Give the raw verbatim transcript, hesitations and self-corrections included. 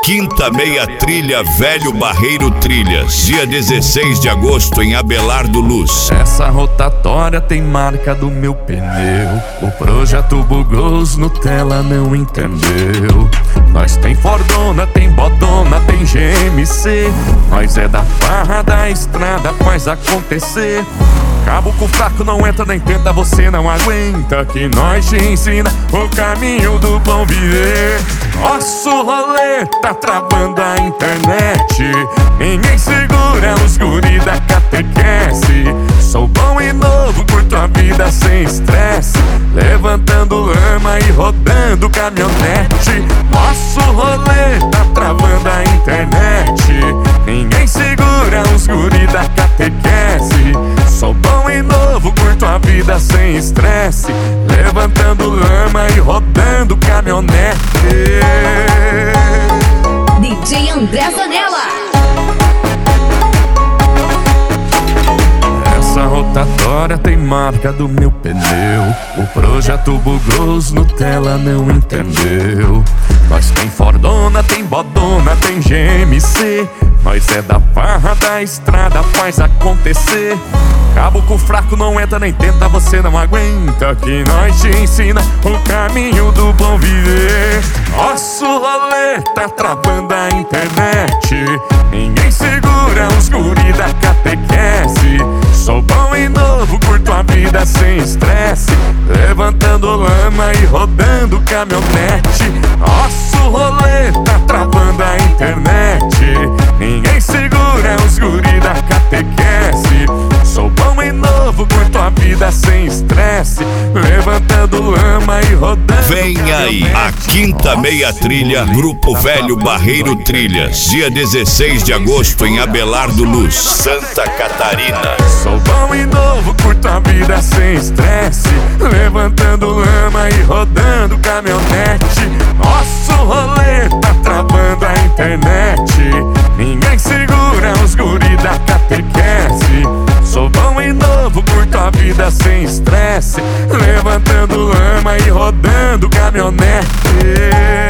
Quinta Meia Trilha Velho Barreiro Trilhas, dia dezesseis de agosto em Abelardo Luz. Essa rotatória tem marca do meu pneu. O projeto bugou, os Nutella não entendeu. Nós tem Fordona, tem Bodona, tem G M C. Nós é da farra da estrada, faz acontecer. Cabo com fraco não entra nem tenta, você não aguenta. Que nós te ensina o caminho do bom viver. Nosso rolê tá travando a internet. Ninguém segura os guri da catequese. Sou bom e novo, curto a vida sem estresse. Levantando lama e rodando caminhonete. Nosso rolê tá travando a internet. Ninguém segura os guri da catequese. Sou bom e novo, curto a vida sem estresse. Levantando lama e rodando caminhonete. D J André Zanella. Essa rotatória tem marca do meu pneu. O projeto bugou, os Nutella não entendeu. Nós tem Fordona, tem Bodona, tem G M C. Nós é da farra da estrada, faz acontecer. Cabo com fraco não entra nem tenta, você não aguenta. Que nós te ensina o caminho do bom viver. Nosso rolê tá travando a internet. Ninguém segura os guri da catequese. Sou bom e novo, curto a vida sem estresse. Levantando lama e rodando caminhonete. Nosso rolê tá travando a internet. Ninguém segura os guri da catequese. Sou bom e novo, curto a vida sem estresse. Levantando lama e rodando. Vem aí a Quinta Meia Trilha, Grupo Velho Barreiro Trilhas, dia dezesseis de agosto em Abelardo Luz, Santa Catarina. Sou bom e novo, curto a vida sem estresse. Levantando lama e rodando caminhonete. Nosso rolê tá travando a internet. Ninguém segura os guri da catequese. Sou bom e novo, curto a vida sem estresse. Levantando lama e rodando caminhonete.